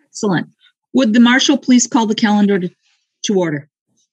Excellent. Would the marshal please call the calendar to order?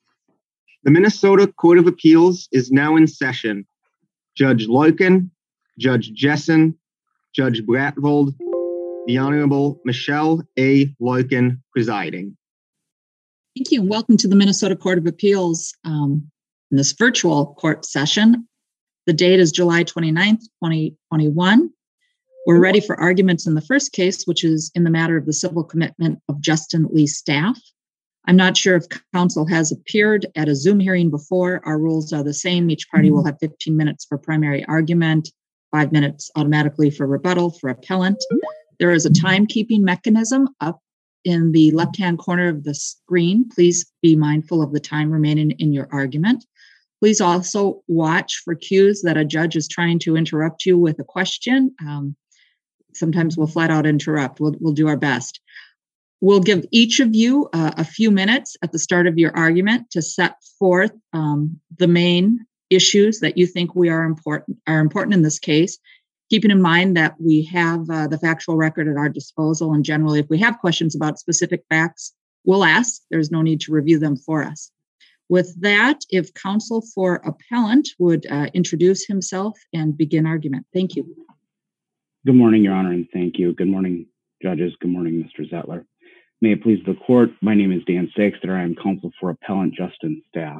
The Minnesota Court of Appeals is now in session. Judge Loken, Judge Jessen, Judge Bratvold, the Honorable Michelle A. Loken presiding. Thank you. Welcome to the Minnesota Court of Appeals in this virtual court session. The date is July 29th, 2021. We're ready for arguments in the first case, which is in the matter of the civil commitment of Justin Lee Staff. I'm not sure if counsel has appeared at a Zoom hearing before. Our rules are the same. Each party will have 15 minutes for primary argument, 5 minutes automatically for rebuttal for appellant. There is a timekeeping mechanism up in the left-hand corner of the screen. Please be mindful of the time remaining in your argument. Please also watch for cues that a judge is trying to interrupt you with a question. Sometimes we'll flat out interrupt. We'll do our best. We'll give each of you a few minutes at the start of your argument to set forth the main issues that you think are important in this case, keeping in mind that we have the factual record at our disposal. And generally, if we have questions about specific facts, we'll ask. There's no need to review them for us. With that, if counsel for appellant would introduce himself and begin argument. Thank you. Good morning, Your Honor, and thank you. Good morning, judges. Good morning, Mr. Zettler. May it please the court, my name is Dan Stakester. I am counsel for appellant Justin Staff.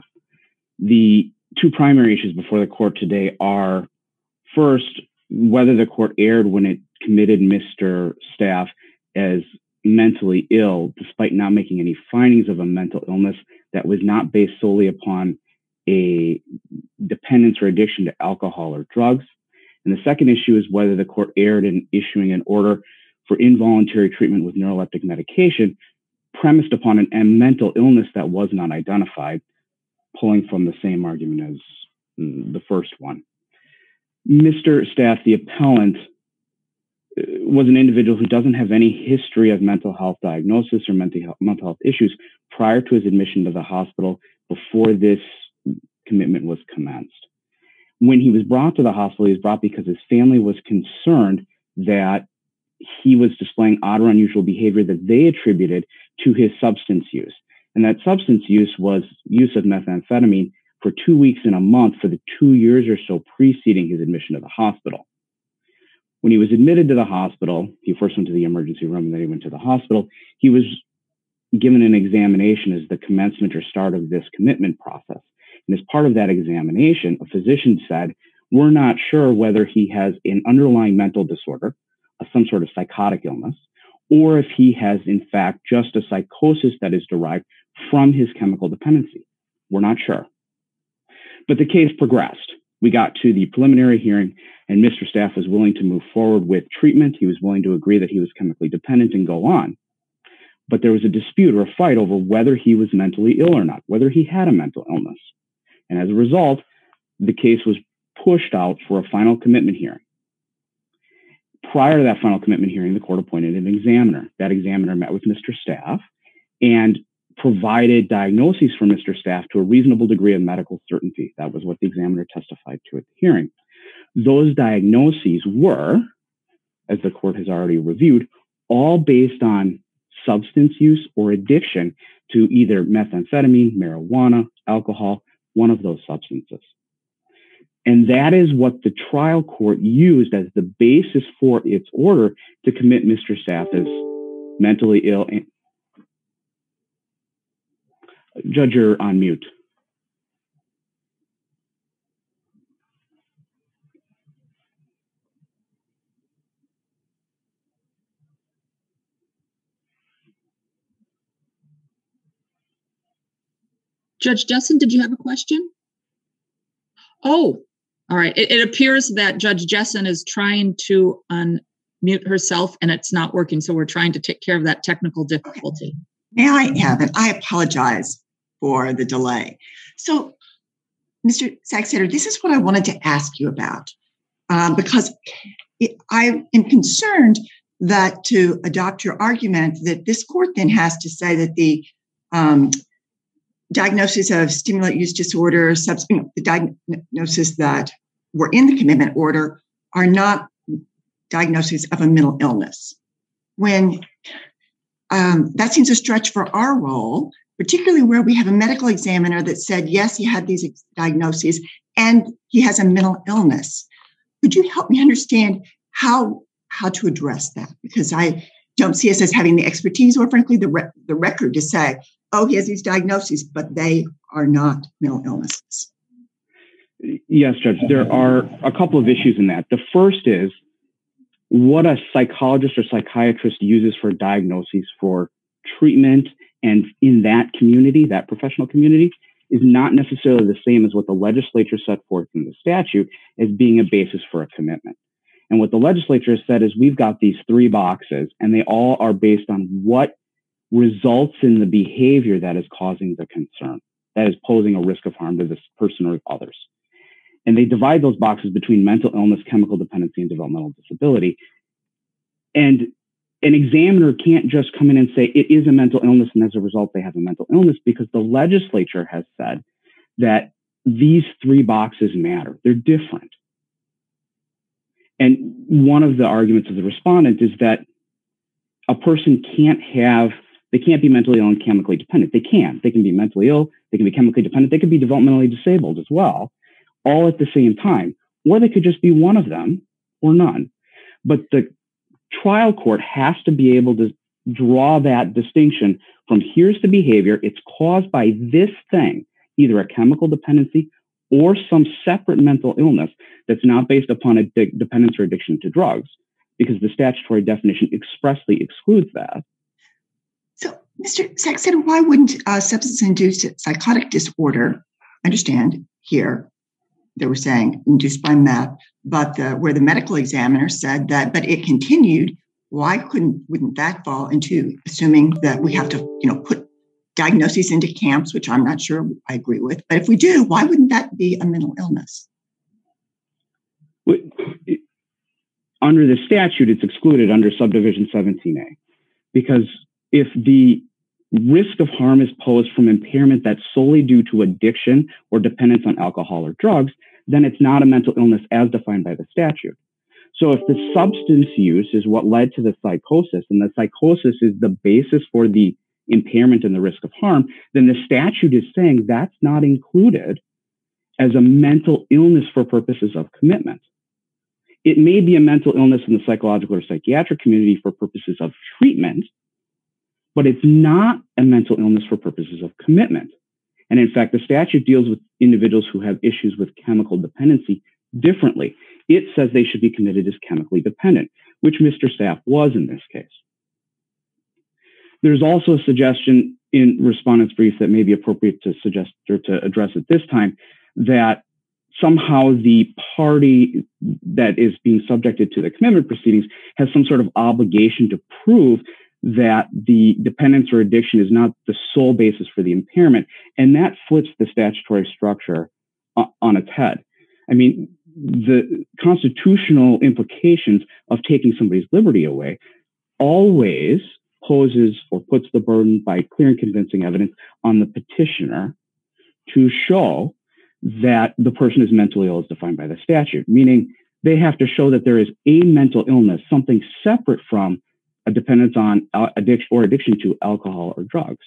The two primary issues before the court today are, first, whether the court erred when it committed Mr. Staff as mentally ill, despite not making any findings of a mental illness that was not based solely upon a dependence or addiction to alcohol or drugs. And the second issue is whether the court erred in issuing an order for involuntary treatment with neuroleptic medication premised upon a mental illness that was not identified, pulling from the same argument as the first one. Mr. Staff, the appellant, was an individual who doesn't have any history of mental health diagnosis or mental health issues prior to his admission to the hospital before this commitment was commenced. When he was brought to the hospital, he was brought because his family was concerned that he was displaying odd or unusual behavior that they attributed to his substance use. And that substance use was use of methamphetamine for 2 weeks and a month for the 2 years or so preceding his admission to the hospital. When he was admitted to the hospital, he first went to the emergency room and then he went to the hospital. He was given an examination as the commencement or start of this commitment process. And as part of that examination, a physician said, we're not sure whether he has an underlying mental disorder, some sort of psychotic illness, or if he has, in fact, just a psychosis that is derived from his chemical dependency. We're not sure. But the case progressed. We got to the preliminary hearing, and Mr. Staff was willing to move forward with treatment. He was willing to agree that he was chemically dependent and go on. But there was a dispute or a fight over whether he was mentally ill or not, whether he had a mental illness. And as a result, the case was pushed out for a final commitment hearing. Prior to that final commitment hearing, the court appointed an examiner. That examiner met with Mr. Staff and provided diagnoses for Mr. Staff to a reasonable degree of medical certainty. That was what the examiner testified to at the hearing. Those diagnoses were, as the court has already reviewed, all based on substance use or addiction to either methamphetamine, marijuana, alcohol, one of those substances. And that is what the trial court used as the basis for its order to commit Mr. Staff as mentally ill. Judge, you're on mute. Judge Jessen, did you have a question? Oh, all right. It appears that Judge Jessen is trying to unmute herself and it's not working. So we're trying to take care of that technical difficulty. May I have it? I apologize for the delay. So, Mr. Saxater, this is what I wanted to ask you about, because I am concerned that to adopt your argument that this court then has to say that the diagnosis of stimulant use disorder, the diagnosis that were in the commitment order are not diagnoses of a mental illness. When that seems a stretch for our role, particularly where we have a medical examiner that said, yes, he had these diagnoses and he has a mental illness. Could you help me understand how to address that? Because I don't see us as having the expertise or, frankly, the record to say, oh, he has these diagnoses, but they are not mental illnesses. Yes, Judge, there are a couple of issues in that. The first is what a psychologist or psychiatrist uses for diagnoses for treatment and in that community, that professional community, is not necessarily the same as what the legislature set forth in the statute as being a basis for a commitment. And what the legislature has said is we've got these 3 boxes and they all are based on what results in the behavior that is causing the concern, that is posing a risk of harm to this person or others. And they divide those boxes between mental illness, chemical dependency, and developmental disability. And an examiner can't just come in and say it is a mental illness and as a result they have a mental illness, because the legislature has said that these 3 boxes matter. They're different. And one of the arguments of the respondent is that a person can't be mentally ill and chemically dependent. They can be mentally ill, they can be chemically dependent, they could be developmentally disabled as well, all at the same time, or they could just be one of them or none. But the trial court has to be able to draw that distinction from here's the behavior, it's caused by this thing, either a chemical dependency or some separate mental illness that's not based upon a dependence or addiction to drugs, because the statutory definition expressly excludes that. So, Mr. Saxeter, why wouldn't substance-induced psychotic disorder, I understand here, they were saying induced by meth, but where the medical examiner said that, but it continued, why wouldn't that fall into assuming that we have to, put diagnoses into camps, which I'm not sure I agree with, but if we do, why wouldn't that be a mental illness? Under the statute, it's excluded under subdivision 17A, because if the risk of harm is posed from impairment that's solely due to addiction or dependence on alcohol or drugs, then it's not a mental illness as defined by the statute. So if the substance use is what led to the psychosis, and the psychosis is the basis for the impairment and the risk of harm, then the statute is saying that's not included as a mental illness for purposes of commitment. It may be a mental illness in the psychological or psychiatric community for purposes of treatment, but it's not a mental illness for purposes of commitment. And in fact, the statute deals with individuals who have issues with chemical dependency differently. It says they should be committed as chemically dependent, which Mr. Staff was in this case. There's also a suggestion in respondent's brief that may be appropriate to suggest or to address at this time, that somehow the party that is being subjected to the commitment proceedings has some sort of obligation to prove that the dependence or addiction is not the sole basis for the impairment. And that flips the statutory structure on its head. I mean, the constitutional implications of taking somebody's liberty away always poses or puts the burden by clear and convincing evidence on the petitioner to show that the person is mentally ill as defined by the statute, meaning they have to show that there is a mental illness, something separate from a dependence on addiction to alcohol or drugs.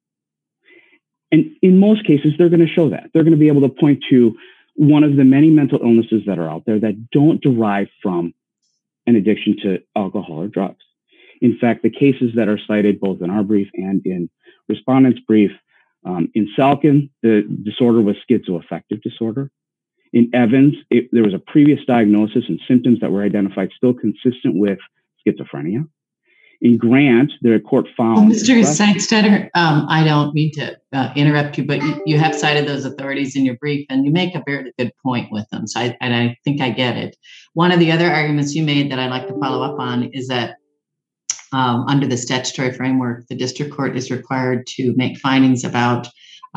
And in most cases, they're going to show that. They're going to be able to point to one of the many mental illnesses that are out there that don't derive from an addiction to alcohol or drugs. In fact, the cases that are cited both in our brief and in respondent's brief, in Salkin, the disorder was schizoaffective disorder. In Evans, there was a previous diagnosis and symptoms that were identified still consistent with schizophrenia. In Grant, the court found— Mr. Saxeter, I don't mean to interrupt you, but you have cited those authorities in your brief, and you make a very good point with them. So I think I get it. One of the other arguments you made that I'd like to follow up on is that under the statutory framework, the district court is required to make findings about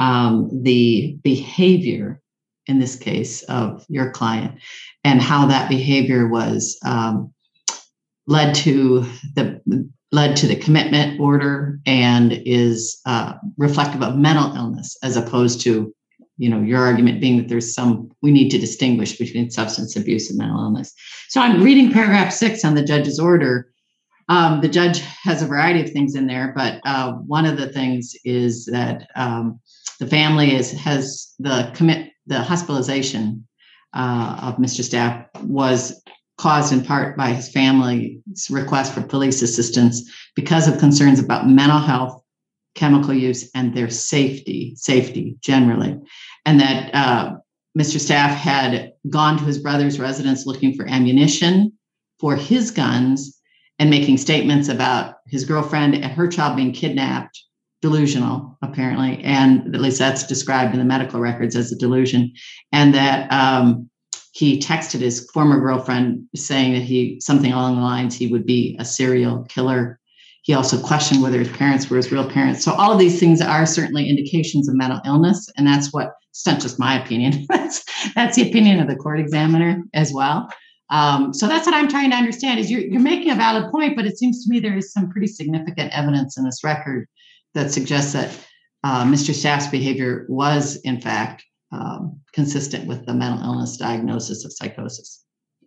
the behavior, in this case, of your client, and how that behavior was led to the commitment order and is reflective of mental illness, as opposed to, your argument being that we need to distinguish between substance abuse and mental illness. So I'm reading paragraph 6 on the judge's order. The judge has a variety of things in there, but one of the things is that the family has the hospitalization of Mr. Staff was caused in part by his family's request for police assistance because of concerns about mental health, chemical use, and their safety generally. And that Mr. Staff had gone to his brother's residence looking for ammunition for his guns and making statements about his girlfriend and her child being kidnapped, delusional, apparently. And at least that's described in the medical records as a delusion. And that he texted his former girlfriend saying that something along the lines, he would be a serial killer. He also questioned whether his parents were his real parents. So all of these things are certainly indications of mental illness. And it's not just my opinion. That's the opinion of the court examiner as well. So that's what I'm trying to understand is you're making a valid point, but it seems to me there is some pretty significant evidence in this record that suggests that Mr. Staff's behavior was, in fact, consistent with the mental illness diagnosis of psychosis.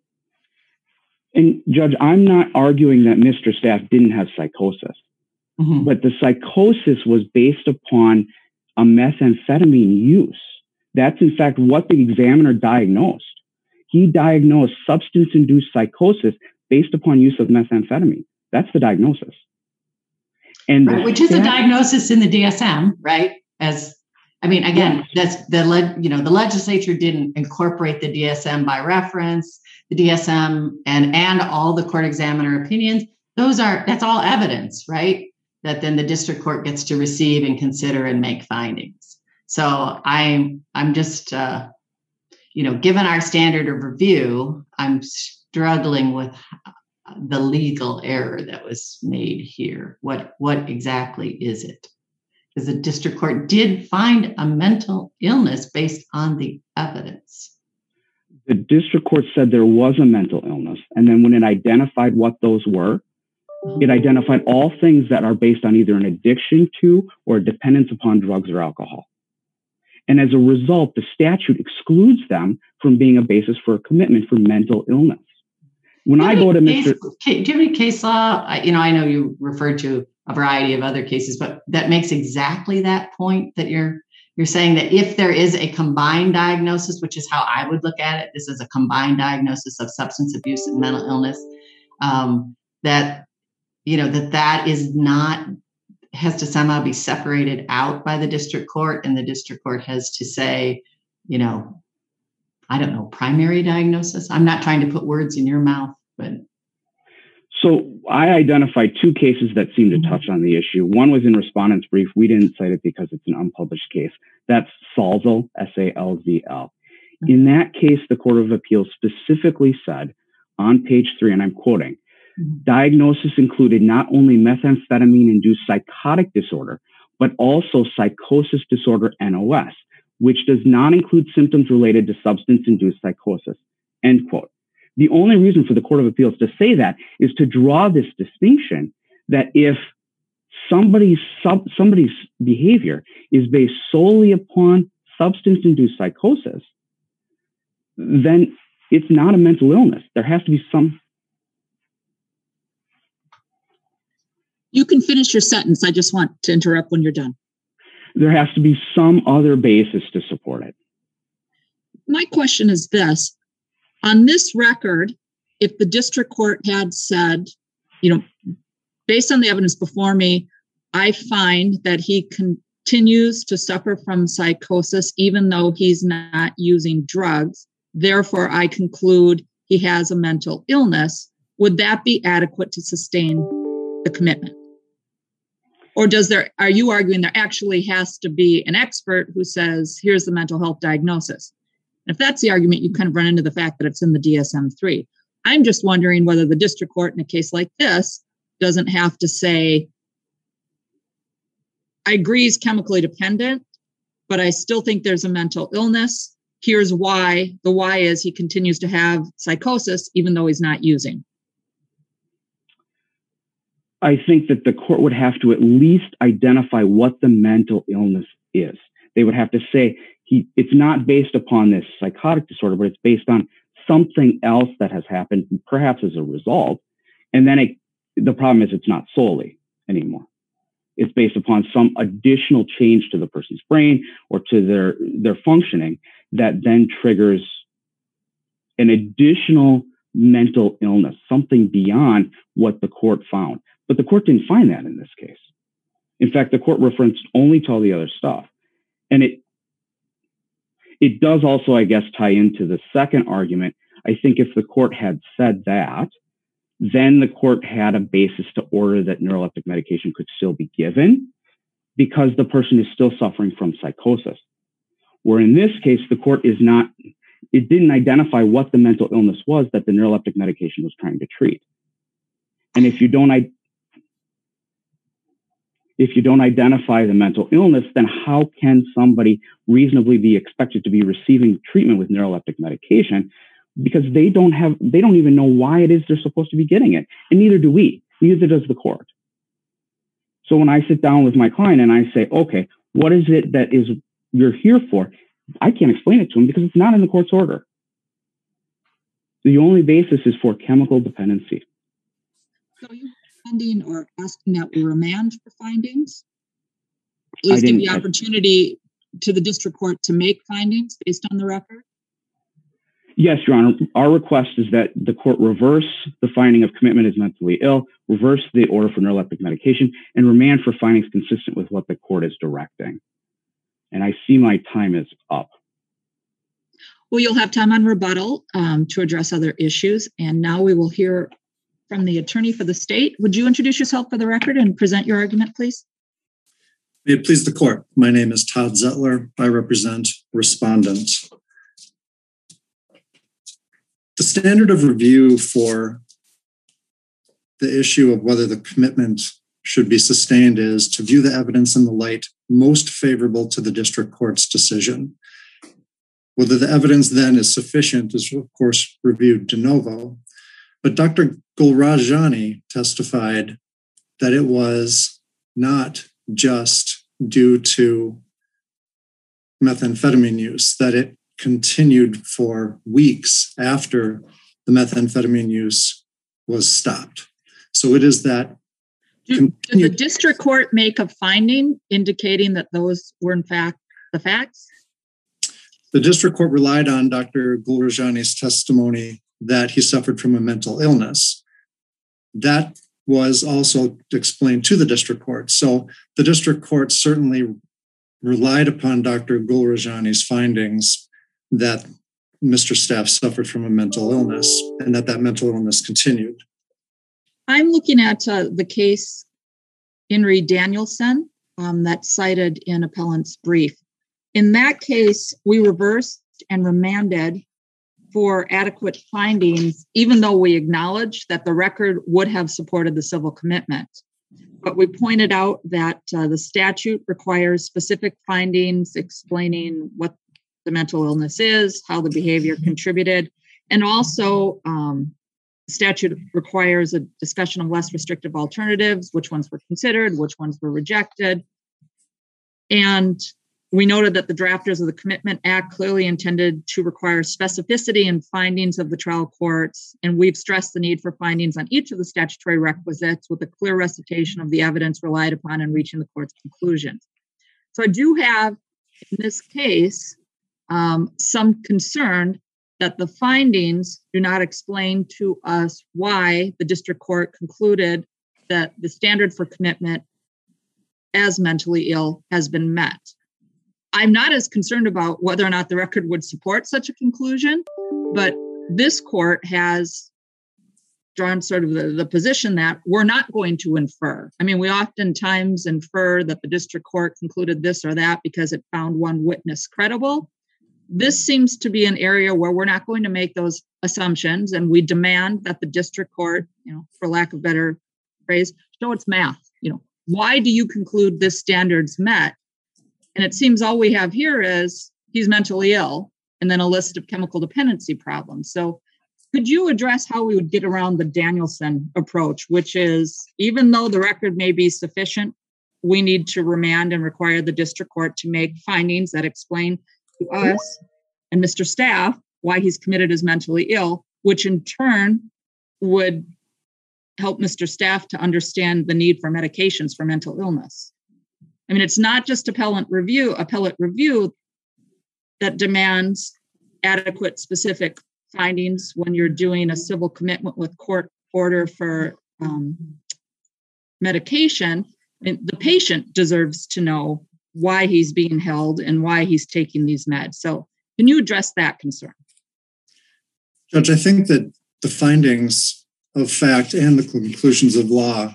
And Judge, I'm not arguing that Mr. Staff didn't have psychosis, but the psychosis was based upon a methamphetamine use. That's in fact what the examiner diagnosed. He diagnosed substance-induced psychosis based upon use of methamphetamine. That's the diagnosis. And right, which is a diagnosis in the DSM, right? That's the legislature didn't incorporate the DSM by reference. The DSM and all the court examiner opinions, that's all evidence, right? That then the district court gets to receive and consider and make findings. So I'm just, given our standard of review, I'm struggling with the legal error that was made here. What exactly is it? Because the district court did find a mental illness based on the evidence. The district court said there was a mental illness. And then when it identified what those were, it identified all things that are based on either an addiction to or a dependence upon drugs or alcohol. And as a result, the statute excludes them from being a basis for a commitment for mental illness. When I go to Mr. Do you have any case law? I know you referred to a variety of other cases, but that makes exactly that point that you're saying that if there is a combined diagnosis, which is how I would look at it, this is a combined diagnosis of substance abuse and mental illness, that is not, has to somehow be separated out by the district court, and the district court has to say, primary diagnosis. I'm not trying to put words in your mouth, but. So I identified two cases that seem to touch on the issue. One was in respondent's brief. We didn't cite it because it's an unpublished case. That's Salzl, S-A-L-Z-L. In that case, the Court of Appeals specifically said on page 3, and I'm quoting, diagnosis included not only methamphetamine-induced psychotic disorder, but also psychosis disorder, NOS, which does not include symptoms related to substance-induced psychosis, end quote. The only reason for the Court of Appeals to say that is to draw this distinction that if somebody's behavior is based solely upon substance-induced psychosis, then it's not a mental illness. There has to be some. You can finish your sentence. I just want to interrupt when you're done. There has to be some other basis to support it. My question is this. On this record, if the district court had said, based on the evidence before me, I find that he continues to suffer from psychosis, even though he's not using drugs. Therefore, I conclude he has a mental illness. Would that be adequate to sustain the commitment? Or are you arguing there actually has to be an expert who says, here's the mental health diagnosis? If that's the argument, you kind of run into the fact that it's in the DSM-3. I'm just wondering whether the district court in a case like this doesn't have to say, I agree he's chemically dependent, but I still think there's a mental illness. Here's why. The why is he continues to have psychosis, even though he's not using. I think that the court would have to at least identify what the mental illness is. They would have to say, it's not based upon this psychotic disorder, but it's based on something else that has happened, perhaps as a result. And then the problem is it's not solely anymore. It's based upon some additional change to the person's brain or to their functioning that then triggers an additional mental illness, something beyond what the court found. But the court didn't find that in this case. In fact, the court referenced only to all the other stuff. And it does also, I guess, tie into the second argument. I think if the court had said that, then the court had a basis to order that neuroleptic medication could still be given because the person is still suffering from psychosis. Where in this case, the court it didn't identify what the mental illness was that the neuroleptic medication was trying to treat. And if you don't identify the mental illness, then how can somebody reasonably be expected to be receiving treatment with neuroleptic medication? Because they don't even know why it is they're supposed to be getting it. And neither do we. Neither does the court. So when I sit down with my client and I say, okay, what is it that you're here for? I can't explain it to him because it's not in the court's order. The only basis is for chemical dependency. So are you finding or asking that we remand for findings? At least give the opportunity to the district court to make findings based on the record? Yes, Your Honor. Our request is that the court reverse the finding of commitment as mentally ill, reverse the order for neuroleptic medication, and remand for findings consistent with what the court is directing. And I see my time is up. Well, you'll have time on rebuttal to address other issues. And now we will hear from the attorney for the state. Would you introduce yourself for the record and present your argument, please? May it please the court. My name is Todd Zettler. I represent respondent. The standard of review for the issue of whether the commitment should be sustained is to view the evidence in the light most favorable to the district court's decision. Whether the evidence then is sufficient is, of course, reviewed de novo. But Dr. Gulrajani testified that it was not just due to methamphetamine use, that it continued for weeks after the methamphetamine use was stopped. So it is that. Did the district court make a finding indicating that those were in fact the facts? The district court relied on Dr. Gulrajani's testimony that he suffered from a mental illness. That was also explained to the district court. So the district court certainly relied upon Dr. Gulrajani's findings that Mr. Staff suffered from a mental illness and that mental illness continued. I'm looking at the case In re Danielson that's cited in appellant's brief. In that case, we reversed and remanded for adequate findings, even though we acknowledged that the record would have supported the civil commitment. But we pointed out that the statute requires specific findings explaining what the mental illness is, how the behavior contributed, and also statute requires a discussion of less restrictive alternatives, which ones were considered, which ones were rejected. And we noted that the drafters of the Commitment Act clearly intended to require specificity in findings of the trial courts, and we've stressed the need for findings on each of the statutory requisites with a clear recitation of the evidence relied upon in reaching the court's conclusions. So I do have, in this case, some concern that the findings do not explain to us why the district court concluded that the standard for commitment as mentally ill has been met. I'm not as concerned about whether or not the record would support such a conclusion, but this court has drawn sort of the position that we're not going to infer. I mean, we oftentimes infer that the district court concluded this or that because it found one witness credible. This seems to be an area where we're not going to make those assumptions, and we demand that the district court, for lack of better phrase, show its math. Why do you conclude this standard's met? And it seems all we have here is he's mentally ill and then a list of chemical dependency problems. So could you address how we would get around the Danielson approach, which is even though the record may be sufficient, we need to remand and require the district court to make findings that explain to us and Mr. Staff why he's committed as mentally ill, which in turn would help Mr. Staff to understand the need for medications for mental illness. I mean, it's not just appellate review that demands adequate specific findings when you're doing a civil commitment with court order for medication. I mean, the patient deserves to know why he's being held and why he's taking these meds. So can you address that concern? Judge, I think that the findings of fact and the conclusions of law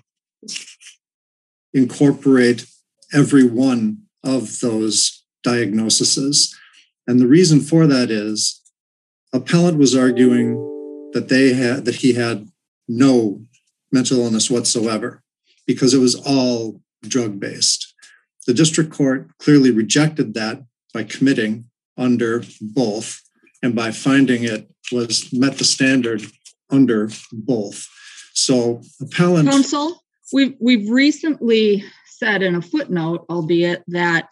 incorporate every one of those diagnoses. And the reason for that is appellant was arguing that he had no mental illness whatsoever because it was all drug-based. The district court clearly rejected that by committing under both and by finding it met the standard under both. So appellant... Counsel, we've recently said in a footnote, albeit, that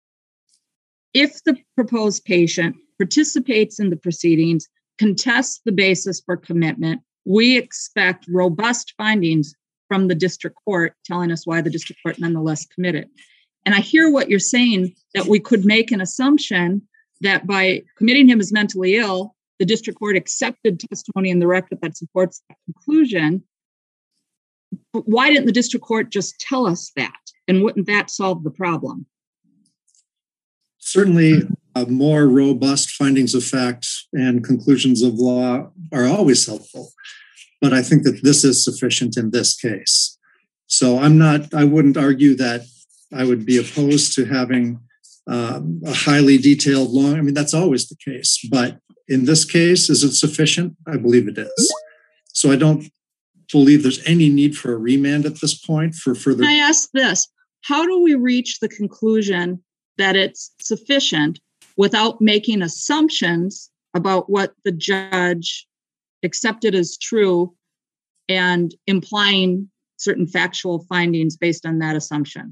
if the proposed patient participates in the proceedings, contests the basis for commitment, we expect robust findings from the district court telling us why the district court nonetheless committed. And I hear what you're saying, that we could make an assumption that by committing him as mentally ill, the district court accepted testimony in the record that supports that conclusion. But why didn't the district court just tell us that? And wouldn't that solve the problem? Certainly, more robust findings of fact and conclusions of law are always helpful. But I think that this is sufficient in this case. So I wouldn't argue that I would be opposed to having a highly detailed that's always the case. But in this case, is it sufficient? I believe it is. So I don't believe there's any need for a remand at this point for further. Can I ask this? How do we reach the conclusion that it's sufficient without making assumptions about what the judge accepted as true and implying certain factual findings based on that assumption?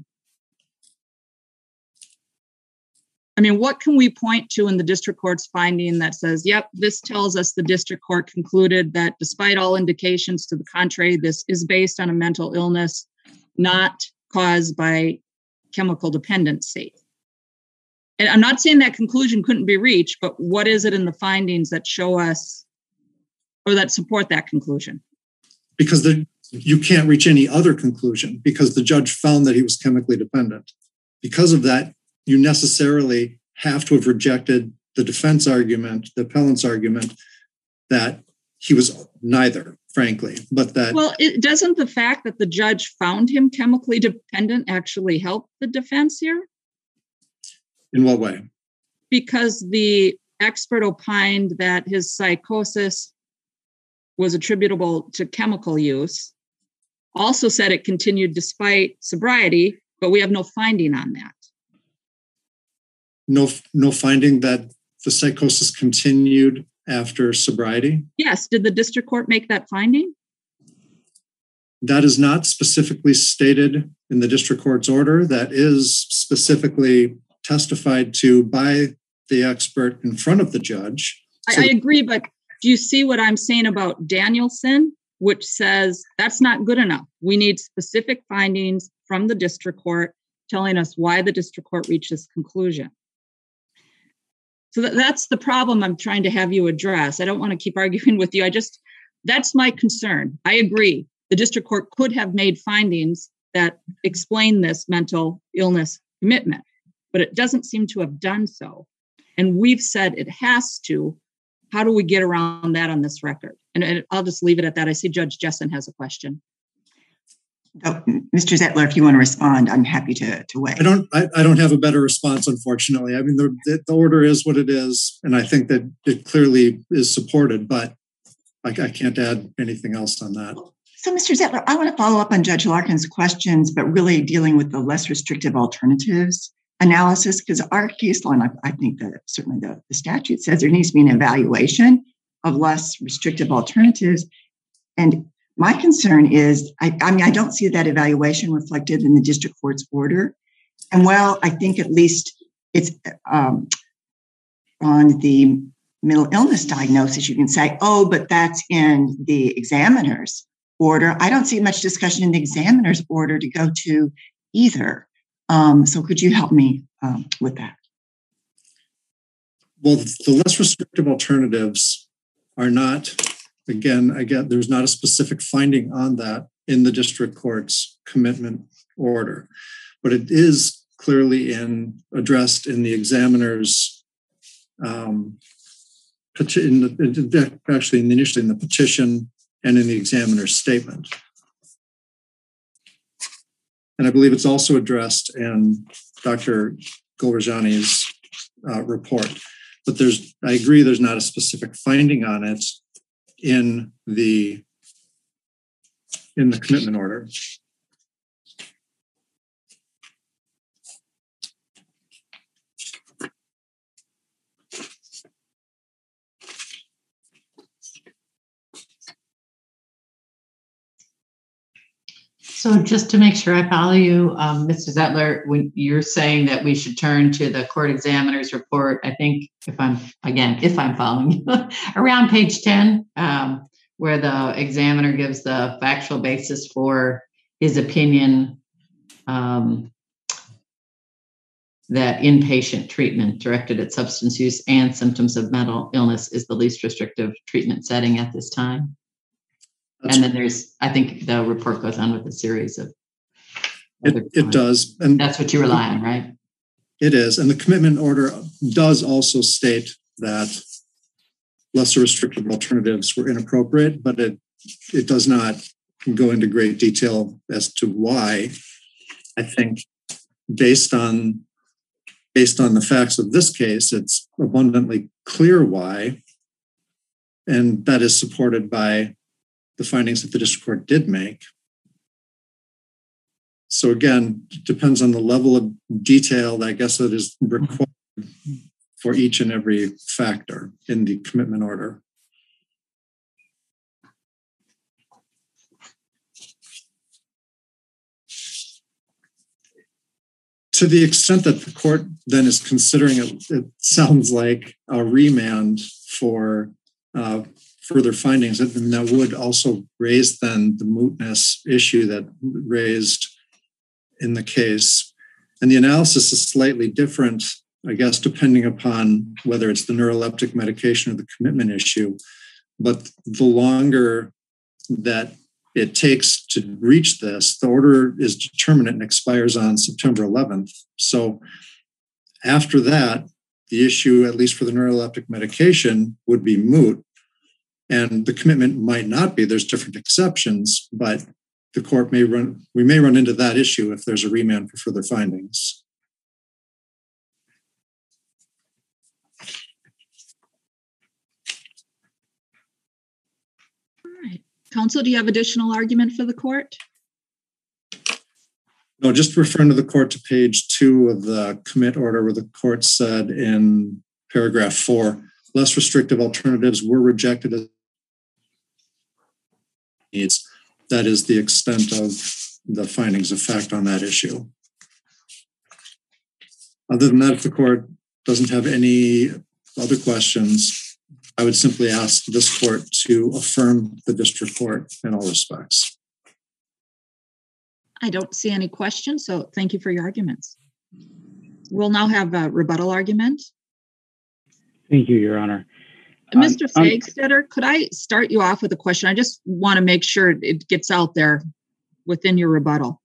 I mean, what can we point to in the district court's finding that says, yep, this tells us the district court concluded that despite all indications to the contrary, this is based on a mental illness not caused by chemical dependency? And I'm not saying that conclusion couldn't be reached, but what is it in the findings that show us or that support that conclusion? Because you can't reach any other conclusion because the judge found that he was chemically dependent. Because of that, you necessarily have to have rejected the defense argument, the appellant's argument, that he was neither, frankly, but that... Well, doesn't the fact that the judge found him chemically dependent actually help the defense here? In what way? Because the expert opined that his psychosis was attributable to chemical use, also said it continued despite sobriety, but we have no finding on that. No finding that the psychosis continued after sobriety? Yes. Did the district court make that finding? That is not specifically stated in the district court's order. That is specifically testified to by the expert in front of the judge. I agree, but do you see what I'm saying about Danielson, which says that's not good enough? We need specific findings from the district court telling us why the district court reached this conclusion. So that's the problem I'm trying to have you address. I don't want to keep arguing with you. That's my concern. I agree. The district court could have made findings that explain this mental illness commitment, but it doesn't seem to have done so. And we've said it has to. How do we get around that on this record? And I'll just leave it at that. I see Judge Jessen has a question. Oh, Mr. Zettler, if you want to respond, I'm happy to weigh. I don't have a better response, unfortunately. I mean, the order is what it is, and I think that it clearly is supported, but I can't add anything else on that. So, Mr. Zettler, I want to follow up on Judge Larkin's questions, but really dealing with the less restrictive alternatives analysis, because our case law, and I think that certainly the statute says there needs to be an evaluation of less restrictive alternatives. And my concern is, I don't see that evaluation reflected in the district court's order. And while I think at least it's on the mental illness diagnosis, you can say, oh, but that's in the examiner's order. I don't see much discussion in the examiner's order to go to either. So could you help me with that? Well, the less restrictive alternatives are not, again, there's not a specific finding on that in the district court's commitment order, but it is clearly addressed in the examiner's initially in the petition and in the examiner's statement. And I believe it's also addressed in Dr. Golrajani's report. But I agree there's not a specific finding on it in the commitment order. So just to make sure I follow you, Mr. Zettler, when you're saying that we should turn to the court examiner's report, I think if I'm following you, around page 10, where the examiner gives the factual basis for his opinion that inpatient treatment directed at substance use and symptoms of mental illness is the least restrictive treatment setting at this time. And then I think the report goes on with a series of. It does. And that's what you rely on, right? It is. And the commitment order does also state that lesser restrictive alternatives were inappropriate, but it does not go into great detail as to why. I think based on the facts of this case, it's abundantly clear why. And that is supported by the findings that the district court did make. So again, it depends on the level of detail, I guess, that is required for each and every factor in the commitment order. To the extent that the court then is considering it sounds like a remand for further findings, and that would also raise then the mootness issue that raised in the case. And the analysis is slightly different, I guess, depending upon whether it's the neuroleptic medication or the commitment issue. But the longer that it takes to reach this, the order is determinate and expires on September 11th. So after that, the issue, at least for the neuroleptic medication, would be moot. And the commitment might not be. There's different exceptions, but the court we may run into that issue if there's a remand for further findings. All right. Counsel, do you have additional argument for the court? No, just referring to the court to page 2 of the commit order, where the court said in paragraph 4, less restrictive alternatives were rejected as needs. That is the extent of the findings of fact on that issue. Other than that, if the court doesn't have any other questions, I would simply ask this court to affirm the district court in all respects. I don't see any questions, so thank you for your arguments. We'll now have a rebuttal argument. Thank you, Your Honor. Mr. Fagstetter, could I start you off with a question? I just want to make sure it gets out there within your rebuttal.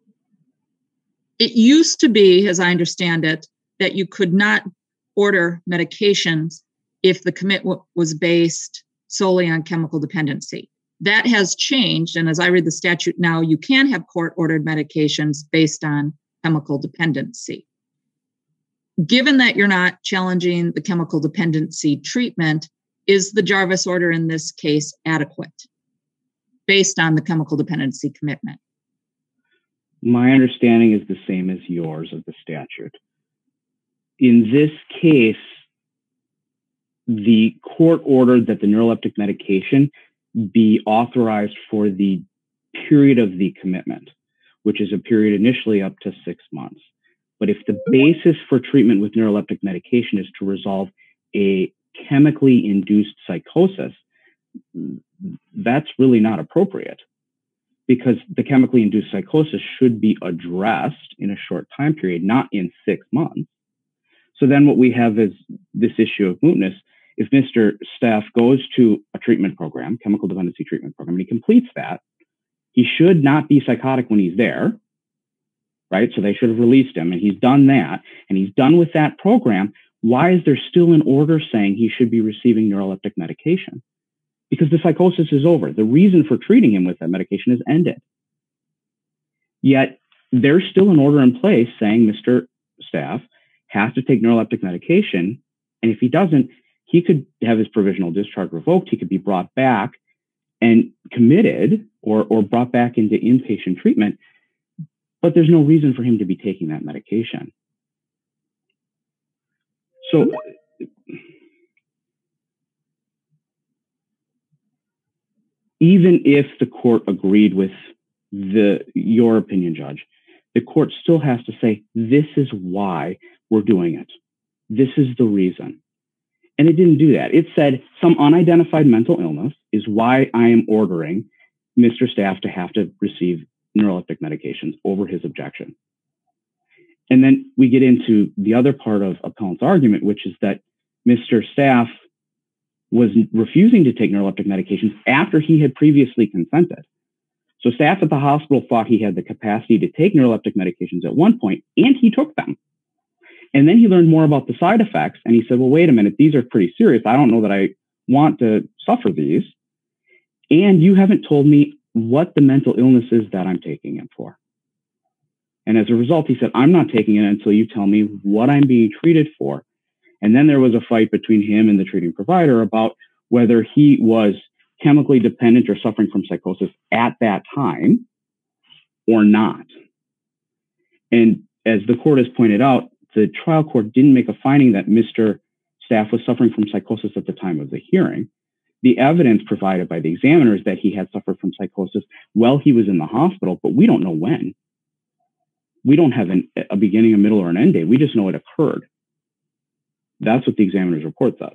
It used to be, as I understand it, that you could not order medications if the commitment was based solely on chemical dependency. That has changed, and as I read the statute now, you can have court-ordered medications based on chemical dependency. Given that you're not challenging the chemical dependency treatment, is the Jarvis order in this case adequate based on the chemical dependency commitment? My understanding is the same as yours of the statute. In this case, the court ordered that the neuroleptic medication be authorized for the period of the commitment, which is a period initially up to 6 months. But if the basis for treatment with neuroleptic medication is to resolve a chemically induced psychosis, that's really not appropriate. because the chemically induced psychosis should be addressed in a short time period, not in 6 months. So then what we have is this issue of mootness. If Mr. Staff goes to a treatment program, chemical dependency treatment program, and he completes that, he should not be psychotic when he's there, right? So they should have released him, and he's done that, and he's done with that program. Why is there still an order saying he should be receiving neuroleptic medication? Because the psychosis is over. The reason for treating him with that medication is ended. Yet there's still an order in place saying Mr. Staff has to take neuroleptic medication, and if he doesn't, he could have his provisional discharge revoked. He could be brought back and committed or brought back into inpatient treatment, but there's no reason for him to be taking that medication. So even if the court agreed with your opinion, Judge, the court still has to say, this is why we're doing it. This is the reason. And it didn't do that. It said some unidentified mental illness is why I am ordering Mr. Staff to have to receive neuroleptic medications over his objection. And then we get into the other part of appellant's argument, which is that Mr. Staff was refusing to take neuroleptic medications after he had previously consented. So staff at the hospital thought he had the capacity to take neuroleptic medications at one point, and he took them. And then he learned more about the side effects, and he said, well, wait a minute, these are pretty serious. I don't know that I want to suffer these. And you haven't told me what the mental illness is that I'm taking it for. And as a result, he said, I'm not taking it until you tell me what I'm being treated for. And then there was a fight between him and the treating provider about whether he was chemically dependent or suffering from psychosis at that time or not. And as the court has pointed out, the trial court didn't make a finding that Mr. Staff was suffering from psychosis at the time of the hearing. The evidence provided by the examiner is that he had suffered from psychosis while he was in the hospital, but we don't know when. We don't have a beginning, a middle, or an end date. We just know it occurred. That's what the examiner's report says.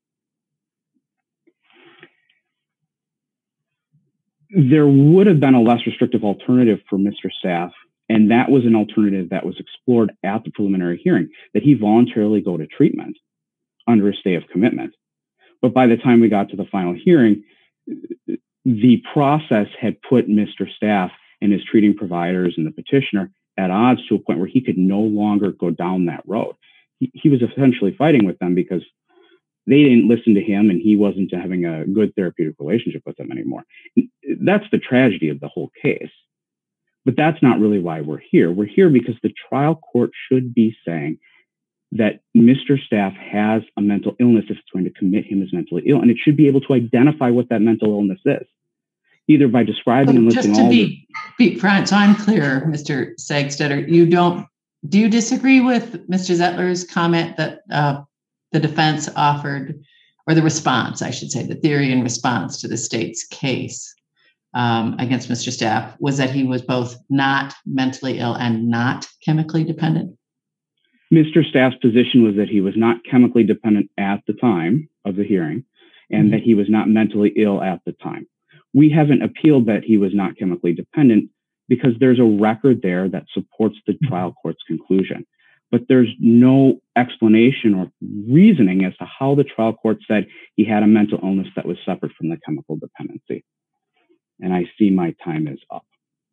There would have been a less restrictive alternative for Mr. Staff, and that was an alternative that was explored at the preliminary hearing, that he voluntarily go to treatment under a stay of commitment. But by the time we got to the final hearing, the process had put Mr. Staff and his treating providers and the petitioner at odds to a point where he could no longer go down that road. He was essentially fighting with them because they didn't listen to him and he wasn't having a good therapeutic relationship with them anymore. That's the tragedy of the whole case. But that's not really why we're here. We're here because the trial court should be saying that Mr. Staff has a mental illness if it's going to commit him as mentally ill, and it should be able to identify what that mental illness is, either by describing and listing all. Just to be front, so I'm clear, Mr. Sagstetter, do you disagree with Mr. Zettler's comment that the defense offered, or the response, I should say, the theory in response to the state's case against Mr. Staff was that he was both not mentally ill and not chemically dependent? Mr. Staff's position was that he was not chemically dependent at the time of the hearing and that he was not mentally ill at the time. We haven't appealed that he was not chemically dependent because there's a record there that supports the trial court's conclusion. But there's no explanation or reasoning as to how the trial court said he had a mental illness that was separate from the chemical dependency. And I see my time is up.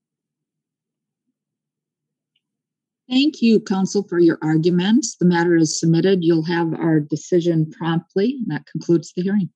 Thank you, counsel, for your arguments. The matter is submitted. You'll have our decision promptly, and that concludes the hearing.